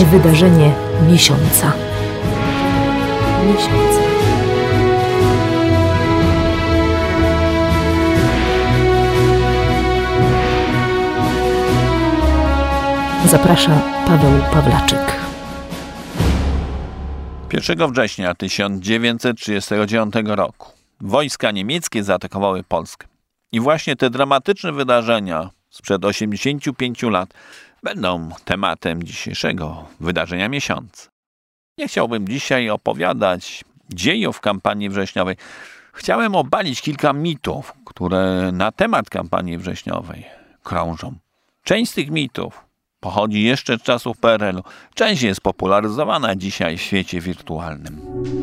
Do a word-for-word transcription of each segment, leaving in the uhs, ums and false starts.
Wydarzenie miesiąca. Miesiąca. Zaprasza Paweł Pawlaczyk. pierwszego września tysiąc dziewięćset trzydziestego dziewiątego roku wojska niemieckie zaatakowały Polskę. I właśnie te dramatyczne wydarzenia sprzed osiemdziesięciu pięciu lat będą tematem dzisiejszego wydarzenia miesiąca. Nie chciałbym dzisiaj opowiadać dziejów kampanii wrześniowej. Chciałem obalić kilka mitów, które na temat kampanii wrześniowej krążą. Część z tych mitów pochodzi jeszcze z czasów P R L u. Część jest popularyzowana dzisiaj w świecie wirtualnym.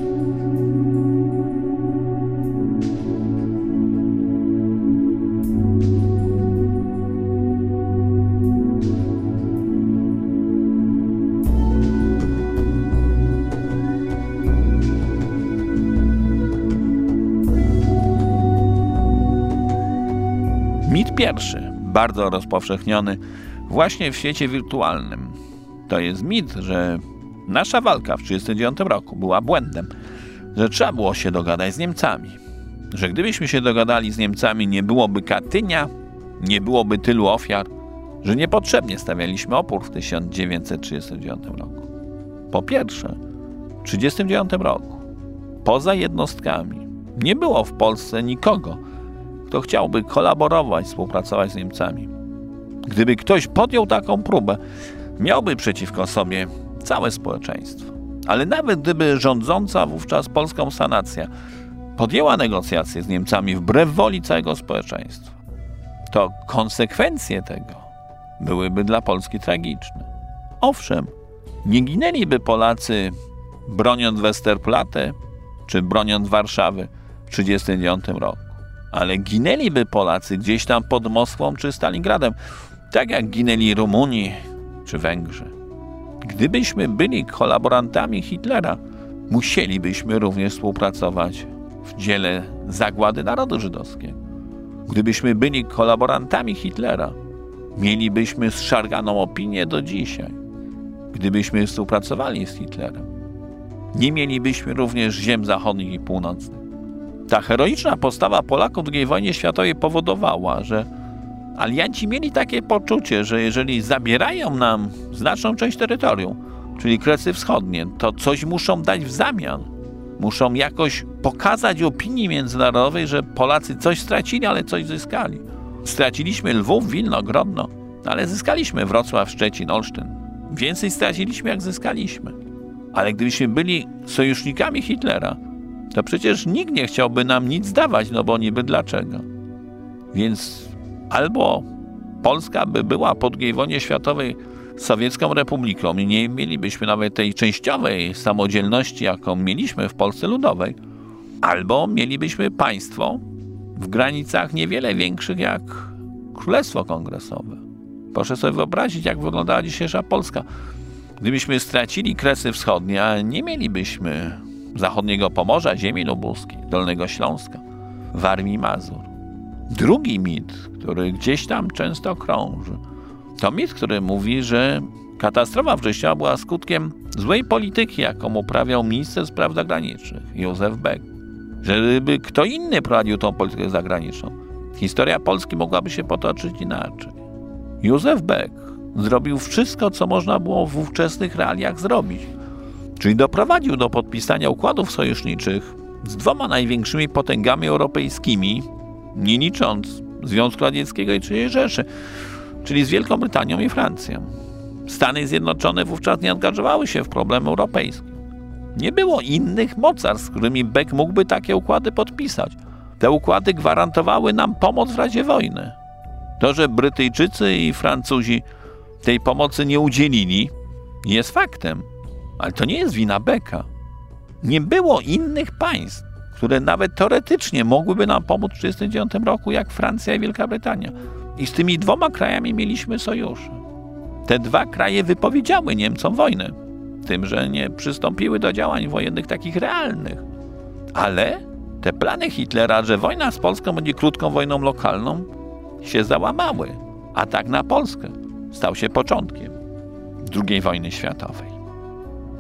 Mit pierwszy, bardzo rozpowszechniony właśnie w świecie wirtualnym. To jest mit, że nasza walka w tysiąc dziewięćset trzydziestym dziewiątym roku była błędem, że trzeba było się dogadać z Niemcami. Że gdybyśmy się dogadali z Niemcami, nie byłoby Katynia, nie byłoby tylu ofiar, że niepotrzebnie stawialiśmy opór w tysiąc dziewięćset trzydziestym dziewiątym roku. Po pierwsze, w tysiąc dziewięćset trzydziestym dziewiątym roku, poza jednostkami, nie było w Polsce nikogo, kto chciałby kolaborować, współpracować z Niemcami. Gdyby ktoś podjął taką próbę, miałby przeciwko sobie całe społeczeństwo. Ale nawet gdyby rządząca wówczas polską sanacja podjęła negocjacje z Niemcami wbrew woli całego społeczeństwa, to konsekwencje tego byłyby dla Polski tragiczne. Owszem, nie ginęliby Polacy broniąc Westerplatte czy broniąc Warszawy w tysiąc dziewięćset trzydziestym dziewiątym roku. Ale ginęliby Polacy gdzieś tam pod Moskwą czy Stalingradem, tak jak ginęli Rumuni czy Węgrzy. Gdybyśmy byli kolaborantami Hitlera, musielibyśmy również współpracować w dziele zagłady narodu żydowskiego. Gdybyśmy byli kolaborantami Hitlera, mielibyśmy zszarganą opinię do dzisiaj. Gdybyśmy współpracowali z Hitlerem, nie mielibyśmy również ziem zachodnich i północnych. Ta heroiczna postawa Polaków w drugiej wojnie światowej powodowała, że alianci mieli takie poczucie, że jeżeli zabierają nam znaczną część terytorium, czyli Kresy Wschodnie, to coś muszą dać w zamian. Muszą jakoś pokazać opinii międzynarodowej, że Polacy coś stracili, ale coś zyskali. Straciliśmy Lwów, Wilno, Grodno, ale zyskaliśmy Wrocław, Szczecin, Olsztyn. Więcej straciliśmy, jak zyskaliśmy. Ale gdybyśmy byli sojusznikami Hitlera, to przecież nikt nie chciałby nam nic dawać, no bo niby dlaczego. Więc albo Polska by była po drugiej wojnie światowej sowiecką republiką i nie mielibyśmy nawet tej częściowej samodzielności, jaką mieliśmy w Polsce Ludowej, albo mielibyśmy państwo w granicach niewiele większych jak Królestwo Kongresowe. Proszę sobie wyobrazić, jak wyglądała dzisiejsza Polska. Gdybyśmy stracili Kresy Wschodnie, a nie mielibyśmy zachodniego Pomorza, ziemi lubuskiej, Dolnego Śląska, Warmii i Mazur. Drugi mit, który gdzieś tam często krąży, to mit, który mówi, że katastrofa wrześniowa była skutkiem złej polityki, jaką uprawiał minister spraw zagranicznych Józef Beck. Że gdyby kto inny prowadził tą politykę zagraniczną, historia Polski mogłaby się potoczyć inaczej. Józef Beck zrobił wszystko, co można było w ówczesnych realiach zrobić. Czyli doprowadził do podpisania układów sojuszniczych z dwoma największymi potęgami europejskimi, nie licząc Związku Radzieckiego i trzeciej Rzeszy, czyli z Wielką Brytanią i Francją. Stany Zjednoczone wówczas nie angażowały się w problem europejski. Nie było innych mocarstw, z którymi Beck mógłby takie układy podpisać. Te układy gwarantowały nam pomoc w razie wojny. To, że Brytyjczycy i Francuzi tej pomocy nie udzielili, jest faktem. Ale to nie jest wina Becka. Nie było innych państw, które nawet teoretycznie mogłyby nam pomóc w tysiąc dziewięćset trzydziestym dziewiątym roku, jak Francja i Wielka Brytania. I z tymi dwoma krajami mieliśmy sojusze. Te dwa kraje wypowiedziały Niemcom wojnę, tym, że nie przystąpiły do działań wojennych takich realnych. Ale te plany Hitlera, że wojna z Polską będzie krótką wojną lokalną, się załamały. Atak na Polskę stał się początkiem drugiej wojny światowej.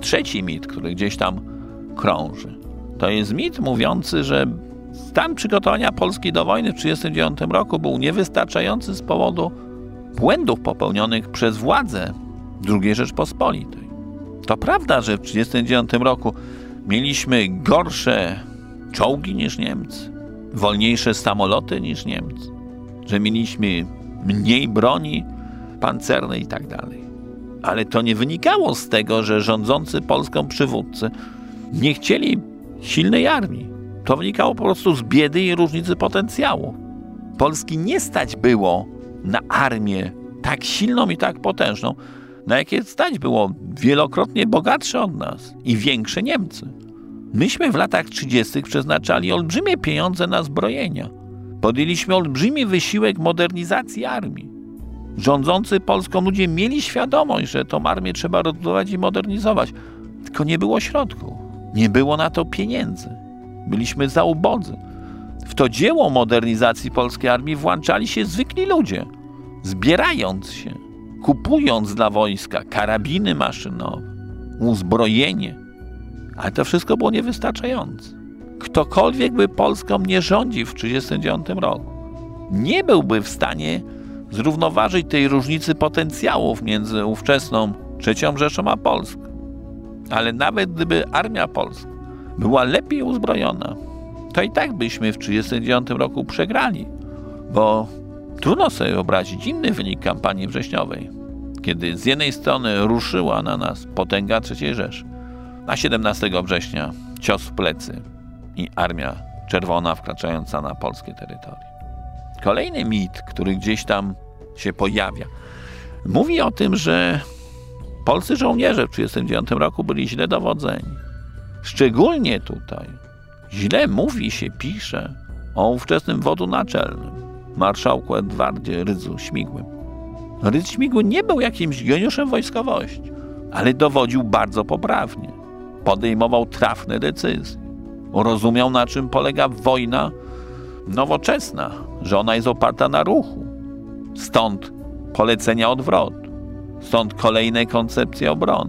trzeci mit, który gdzieś tam krąży. To jest mit mówiący, że stan przygotowania Polski do wojny w tysiąc dziewięćset trzydziestym dziewiątym roku był niewystarczający z powodu błędów popełnionych przez władze drugiej Rzeczpospolitej. To prawda, że w tysiąc dziewięćset trzydziestym dziewiątym roku mieliśmy gorsze czołgi niż Niemcy, wolniejsze samoloty niż Niemcy, że mieliśmy mniej broni pancernej i tak dalej. Ale to nie wynikało z tego, że rządzący Polską przywódcy nie chcieli silnej armii. To wynikało po prostu z biedy i różnicy potencjału. Polski nie stać było na armię tak silną i tak potężną, na jakie stać było wielokrotnie bogatsze od nas i większe Niemcy. Myśmy w latach trzydziestych przeznaczali olbrzymie pieniądze na zbrojenia. Podjęliśmy olbrzymi wysiłek modernizacji armii. Rządzący Polską ludzie mieli świadomość, że tą armię trzeba rozbudować i modernizować. Tylko nie było środków. Nie było na to pieniędzy. Byliśmy za ubodzy. W to dzieło modernizacji polskiej armii włączali się zwykli ludzie, zbierając się, kupując dla wojska karabiny maszynowe, uzbrojenie. Ale to wszystko było niewystarczające. Ktokolwiek by Polską nie rządził w tysiąc dziewięćset trzydziestym dziewiątym roku, nie byłby w stanie zrównoważyć tej różnicy potencjałów między ówczesną trzecią Rzeszą a Polską. Ale nawet gdyby armia polska była lepiej uzbrojona, to i tak byśmy w tysiąc dziewięćset trzydziestym dziewiątym roku przegrali, bo trudno sobie wyobrazić inny wynik kampanii wrześniowej, kiedy z jednej strony ruszyła na nas potęga trzeciej Rzeszy, a siedemnastego września cios w plecy i Armia Czerwona wkraczająca na polskie terytorium. Kolejny mit, który gdzieś tam się pojawia, mówi o tym, że polscy żołnierze w tysiąc dziewięćset trzydziestym dziewiątym roku byli źle dowodzeni. Szczególnie tutaj źle mówi się, pisze o ówczesnym wodzu naczelnym, marszałku Edwardzie Rydzu Śmigłym. Rydz Śmigły nie był jakimś geniuszem wojskowości, ale dowodził bardzo poprawnie. Podejmował trafne decyzje. Rozumiał, na czym polega wojna nowoczesna, że ona jest oparta na ruchu. Stąd polecenia odwrotu. Stąd kolejne koncepcje obrony.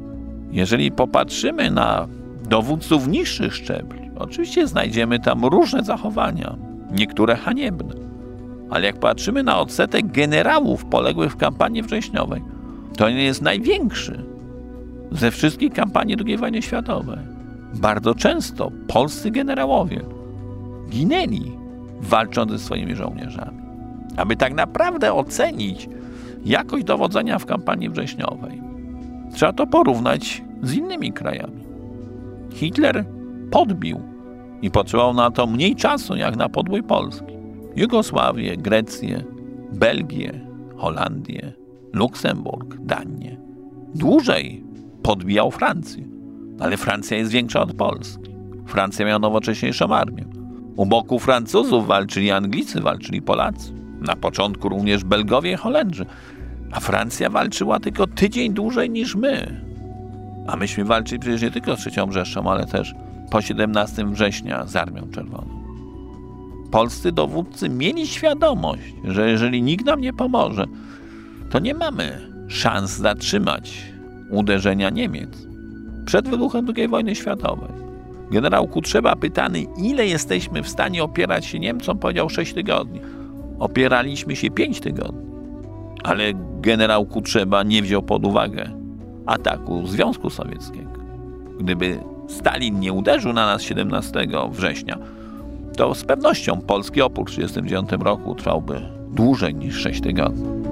Jeżeli popatrzymy na dowódców niższych szczebli, oczywiście znajdziemy tam różne zachowania, niektóre haniebne. Ale jak patrzymy na odsetek generałów poległych w kampanii wrześniowej, to on jest największy ze wszystkich kampanii drugiej wojny światowej. Bardzo często polscy generałowie ginęli, walcząc ze swoimi żołnierzami. Aby tak naprawdę ocenić jakość dowodzenia w kampanii wrześniowej, trzeba to porównać z innymi krajami. Hitler podbił i potrzebował na to mniej czasu jak na podbój Polski. Jugosławię, Grecję, Belgię, Holandię, Luksemburg, Danię. Dłużej podbijał Francję, ale Francja jest większa od Polski. Francja miała nowocześniejszą armię. U boku Francuzów walczyli Anglicy, walczyli Polacy. Na początku również Belgowie i Holendrzy. A Francja walczyła tylko tydzień dłużej niż my. A myśmy walczyli przecież nie tylko z trzecią Rzeszą, ale też po siedemnastego września z Armią Czerwoną. Polscy dowódcy mieli świadomość, że jeżeli nikt nam nie pomoże, to nie mamy szans zatrzymać uderzenia Niemiec. Przed wybuchem drugiej wojny światowej generał Kutrzeba, pytany, ile jesteśmy w stanie opierać się Niemcom, powiedział sześć tygodni. Opieraliśmy się pięć tygodni. Ale generał Kutrzeba nie wziął pod uwagę ataku Związku Sowieckiego. Gdyby Stalin nie uderzył na nas siedemnastego września, to z pewnością polski opór w tysiąc dziewięćset trzydziestym dziewiątym roku trwałby dłużej niż sześć tygodni.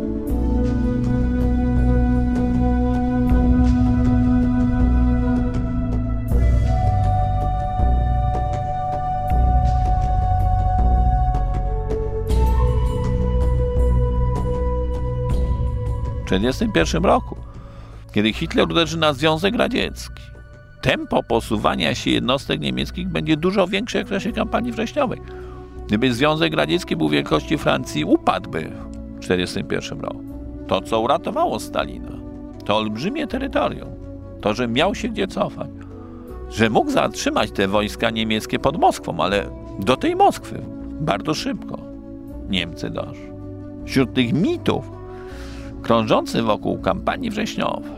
W tysiąc dziewięćset trzydziestym pierwszym roku, kiedy Hitler uderzy na Związek Radziecki, tempo posuwania się jednostek niemieckich będzie dużo większe jak w czasie kampanii wrześniowej. Gdyby Związek Radziecki był wielkości Francji, upadłby w tysiąc dziewięćset czterdziestym pierwszym roku. To, co uratowało Stalina, to olbrzymie terytorium, to, że miał się gdzie cofać, że mógł zatrzymać te wojska niemieckie pod Moskwą, ale do tej Moskwy bardzo szybko Niemcy doszły. Wśród tych mitów krążących wokół kampanii wrześniowej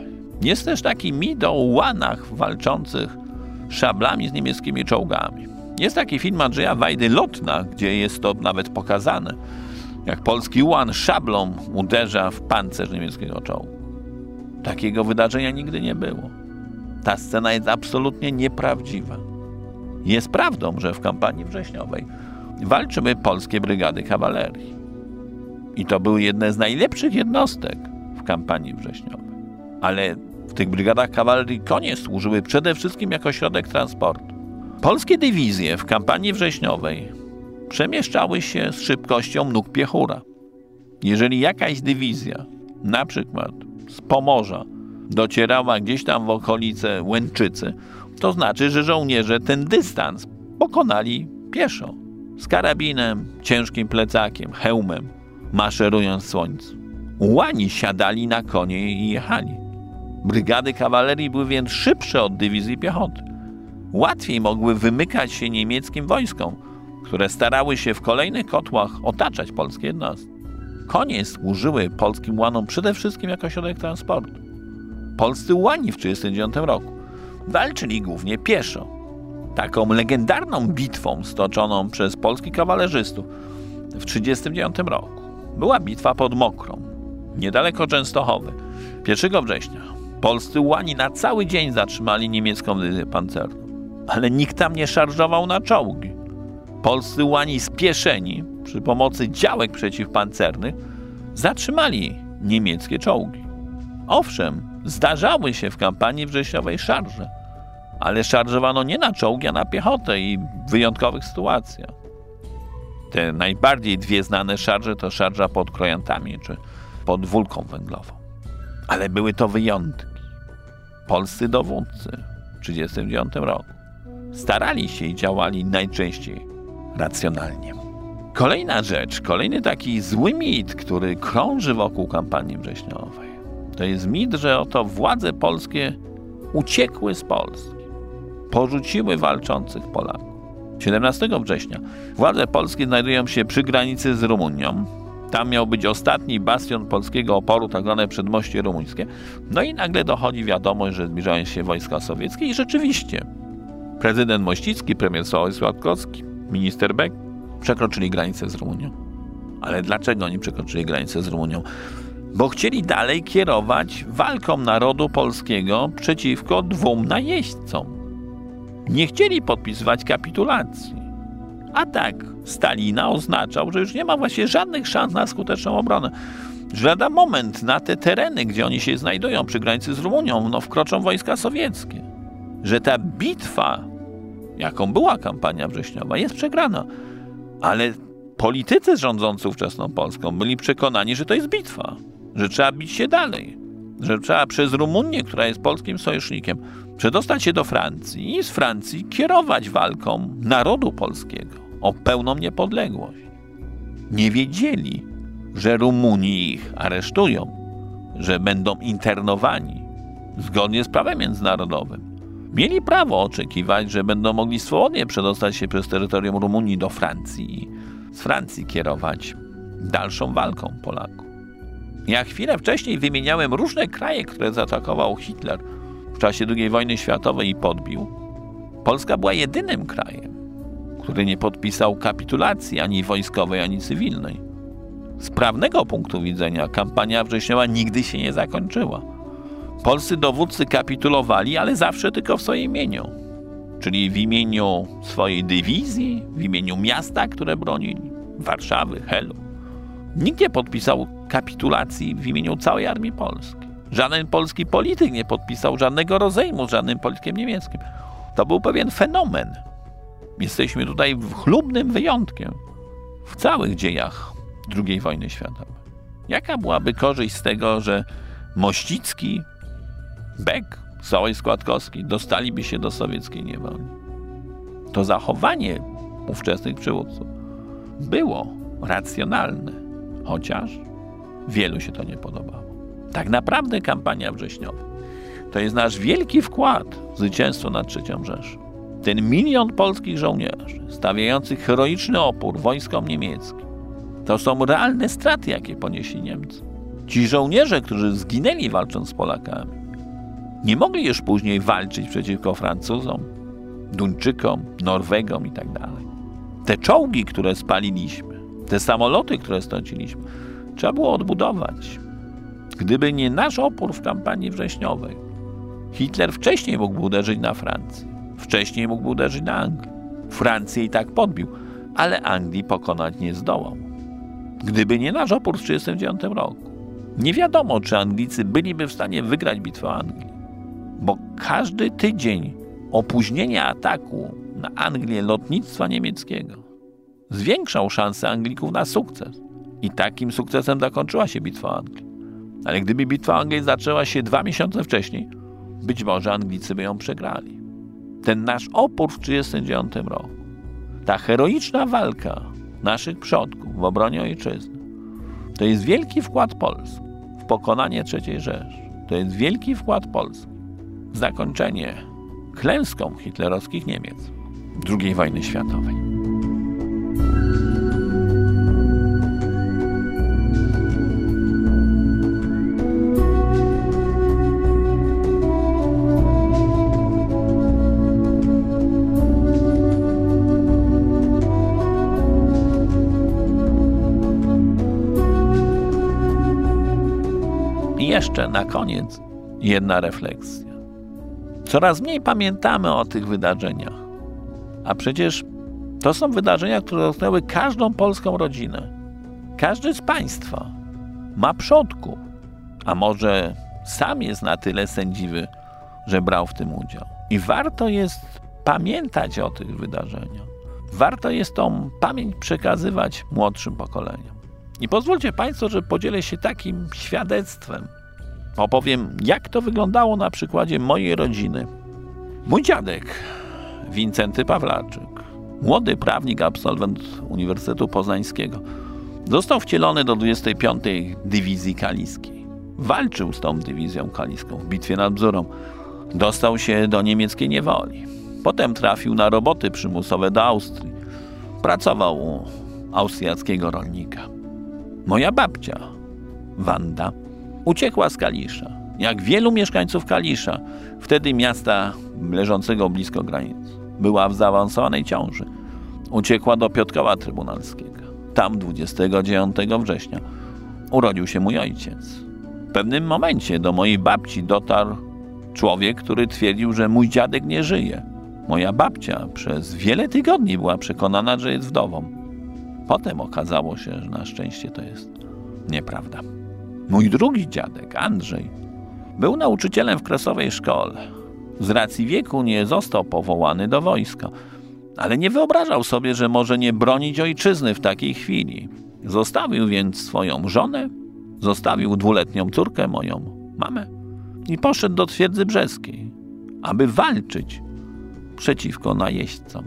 Jest też taki mit o ułanach walczących szablami z niemieckimi czołgami. Jest taki film Andrzeja Wajdy Lotna, gdzie jest to nawet pokazane, jak polski ułan szablą uderza w pancerz niemieckiego czołgu. Takiego wydarzenia nigdy nie było. Ta scena jest absolutnie nieprawdziwa. Jest prawdą, że w kampanii wrześniowej walczyły polskie brygady kawalerii. I to były jedne z najlepszych jednostek w kampanii wrześniowej. Ale w tych brygadach kawalerii konie służyły przede wszystkim jako środek transportu. Polskie dywizje w kampanii wrześniowej przemieszczały się z szybkością nóg piechura. Jeżeli jakaś dywizja, na przykład z Pomorza, docierała gdzieś tam w okolice Łęczycy, to znaczy, że żołnierze ten dystans pokonali pieszo. Z karabinem, ciężkim plecakiem, hełmem, maszerując w słońcu. Ułani siadali na konie i jechali. Brygady kawalerii były więc szybsze od dywizji piechoty. Łatwiej mogły wymykać się niemieckim wojskom, które starały się w kolejnych kotłach otaczać polskie jednostki. Konie służyły polskim ułanom przede wszystkim jako środek transportu. Polscy ułani w tysiąc dziewięćset trzydziestym dziewiątym roku walczyli głównie pieszo. Taką legendarną bitwą stoczoną przez polskich kawalerzystów w tysiąc dziewięćset trzydziestym dziewiątym roku była bitwa pod Mokrą, niedaleko Częstochowy. pierwszego września polscy ułani na cały dzień zatrzymali niemiecką dywizję pancerną, ale nikt tam nie szarżował na czołgi. Polscy ułani spieszeni przy pomocy działek przeciwpancernych zatrzymali niemieckie czołgi. Owszem, zdarzały się w kampanii wrześniowej szarże, ale szarżowano nie na czołgi, a na piechotę i w wyjątkowych sytuacjach. Te najbardziej dwie znane szarże to szarża pod Krojantami czy pod Wólką Węglową. Ale były to wyjątki. Polscy dowódcy w tysiąc dziewięćset trzydziestym dziewiątym roku starali się i działali najczęściej racjonalnie. Kolejna rzecz, kolejny taki zły mit, który krąży wokół kampanii wrześniowej, to jest mit, że oto władze polskie uciekły z Polski, porzuciły walczących Polaków. siedemnastego września władze polskie znajdują się przy granicy z Rumunią. Tam miał być ostatni bastion polskiego oporu, tak zwane przedmoście rumuńskie. No i nagle dochodzi wiadomość, że zbliżają się wojska sowieckie i rzeczywiście prezydent Mościcki, premier Sławomir Kowalski, minister Beck przekroczyli granicę z Rumunią. Ale dlaczego oni przekroczyli granicę z Rumunią? Bo chcieli dalej kierować walką narodu polskiego przeciwko dwóm najeźdźcom. Nie chcieli podpisywać kapitulacji. Atak Stalina oznaczał, że już nie ma właściwie żadnych szans na skuteczną obronę. Że lada moment na te tereny, gdzie oni się znajdują przy granicy z Rumunią, no wkroczą wojska sowieckie. Że ta bitwa, jaką była kampania wrześniowa, jest przegrana. Ale politycy rządzący ówczesną Polską byli przekonani, że to jest bitwa. Że trzeba bić się dalej. Że trzeba przez Rumunię, która jest polskim sojusznikiem, przedostać się do Francji i z Francji kierować walką narodu polskiego o pełną niepodległość. Nie wiedzieli, że Rumuni ich aresztują, że będą internowani zgodnie z prawem międzynarodowym. Mieli prawo oczekiwać, że będą mogli swobodnie przedostać się przez terytorium Rumunii do Francji i z Francji kierować dalszą walką Polaków. Ja chwilę wcześniej wymieniałem różne kraje, które zaatakował Hitler w czasie drugiej wojny światowej i podbił. Polska była jedynym krajem, który nie podpisał kapitulacji ani wojskowej, ani cywilnej. Z prawnego punktu widzenia kampania wrześniowa nigdy się nie zakończyła. Polscy dowódcy kapitulowali, ale zawsze tylko w swoim imieniu. Czyli w imieniu swojej dywizji, w imieniu miasta, które bronili, Warszawy, Helu. Nikt nie podpisał kapitulacji w imieniu całej armii polskiej. Żaden polski polityk nie podpisał żadnego rozejmu z żadnym politykiem niemieckim. To był pewien fenomen. Jesteśmy tutaj chlubnym wyjątkiem w całych dziejach drugiej wojny światowej. Jaka byłaby korzyść z tego, że Mościcki, Beck, Sławomir Składkowski dostaliby się do sowieckiej niewoli? To zachowanie ówczesnych przywódców było racjonalne, chociaż wielu się to nie podobało. Tak naprawdę kampania wrześniowa to jest nasz wielki wkład w zwycięstwo nad trzecią Rzeszą. Ten milion polskich żołnierzy stawiających heroiczny opór wojskom niemieckim, to są realne straty, jakie ponieśli Niemcy. Ci żołnierze, którzy zginęli walcząc z Polakami, Nie mogli już później walczyć przeciwko Francuzom, Duńczykom, Norwegom i tak dalej. Te czołgi, które spaliliśmy, te samoloty, które straciliśmy, trzeba było odbudować. Gdyby nie nasz opór w kampanii wrześniowej, Hitler wcześniej mógłby uderzyć na Francję, wcześniej mógłby uderzyć na Anglię. Francję i tak podbił, ale Anglii pokonać nie zdołał. Gdyby nie nasz opór w tysiąc dziewięćset trzydziestym dziewiątym roku, nie wiadomo, czy Anglicy byliby w stanie wygrać bitwę o Anglię, bo każdy tydzień opóźnienia ataku na Anglię lotnictwa niemieckiego zwiększał szanse Anglików na sukces. I takim sukcesem zakończyła się bitwa o Anglię. Ale gdyby bitwa o Anglię zaczęła się dwa miesiące wcześniej, być może Anglicy by ją przegrali. Ten nasz opór w tysiąc dziewięćset trzydziestym dziewiątym roku, ta heroiczna walka naszych przodków w obronie ojczyzny, to jest wielki wkład Polski w pokonanie trzeciej Rzeszy. To jest wielki wkład Polski w zakończenie klęską hitlerowskich Niemiec drugiej wojny światowej. I jeszcze na koniec jedna refleksja. Coraz mniej pamiętamy o tych wydarzeniach, a przecież to są wydarzenia, które dotknęły każdą polską rodzinę. Każdy z Państwa ma przodków, a może sam jest na tyle sędziwy, że brał w tym udział. I warto jest pamiętać o tych wydarzeniach. Warto jest tą pamięć przekazywać młodszym pokoleniom. I pozwólcie Państwo, że podzielę się takim świadectwem. Opowiem, jak to wyglądało na przykładzie mojej rodziny. Mój dziadek, Wincenty Pawlaczyk, młody prawnik, absolwent Uniwersytetu Poznańskiego, został wcielony do dwudziestej piątej Dywizji Kaliskiej. Walczył z tą dywizją kaliską w bitwie nad Bzurą. Dostał się do niemieckiej niewoli. Potem trafił na roboty przymusowe do Austrii. Pracował u austriackiego rolnika. Moja babcia, Wanda, uciekła z Kalisza. Jak wielu mieszkańców Kalisza, wtedy miasta leżącego blisko granic. Była w zaawansowanej ciąży. Uciekła do Piotrkowa Trybunalskiego. Tam dwudziestego dziewiątego września urodził się mój ojciec. W pewnym momencie do mojej babci dotarł człowiek, który twierdził, że mój dziadek nie żyje. Moja babcia przez wiele tygodni była przekonana, że jest wdową. Potem okazało się, że na szczęście to jest nieprawda. Mój drugi dziadek, Andrzej, był nauczycielem w kresowej szkole. Z racji wieku nie został powołany do wojska, ale nie wyobrażał sobie, że może nie bronić ojczyzny w takiej chwili. Zostawił więc swoją żonę, zostawił dwuletnią córkę, moją mamę i poszedł do Twierdzy Brzeskiej, aby walczyć przeciwko najeźdźcom.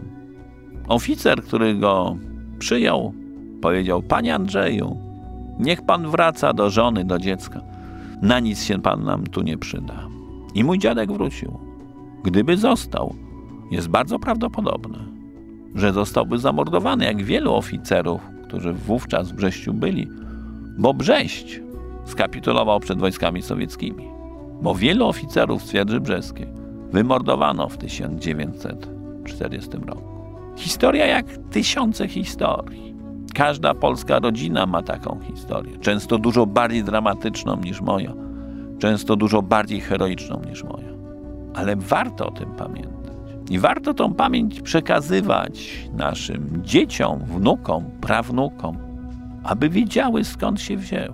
Oficer, który go przyjął, powiedział: panie Andrzeju, niech pan wraca do żony, do dziecka. Na nic się pan nam tu nie przyda. I mój dziadek wrócił. Gdyby został, jest bardzo prawdopodobne, że zostałby zamordowany, jak wielu oficerów, którzy wówczas w Brześciu byli, bo Brześć skapitulował przed wojskami sowieckimi, bo wielu oficerów z Twierdzy Brzeskiej wymordowano w tysiąc dziewięćset czterdziestym roku. Historia jak tysiące historii. Każda polska rodzina ma taką historię. Często dużo bardziej dramatyczną niż moja. Często dużo bardziej heroiczną niż moja. Ale warto o tym pamiętać. I warto tą pamięć przekazywać naszym dzieciom, wnukom, prawnukom, aby wiedziały, skąd się wzięły.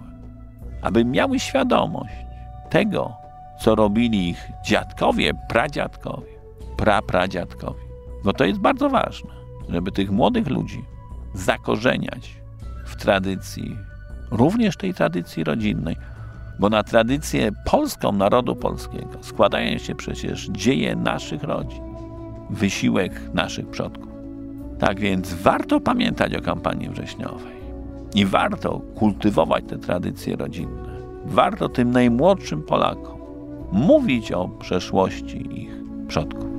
Aby miały świadomość tego, co robili ich dziadkowie, pradziadkowie, prapradziadkowie. Bo to jest bardzo ważne, żeby tych młodych ludzi zakorzeniać w tradycji, również tej tradycji rodzinnej, bo na tradycję polską, narodu polskiego składają się przecież dzieje naszych rodzin, wysiłek naszych przodków. Tak więc warto pamiętać o kampanii wrześniowej i warto kultywować te tradycje rodzinne. Warto tym najmłodszym Polakom mówić o przeszłości ich przodków.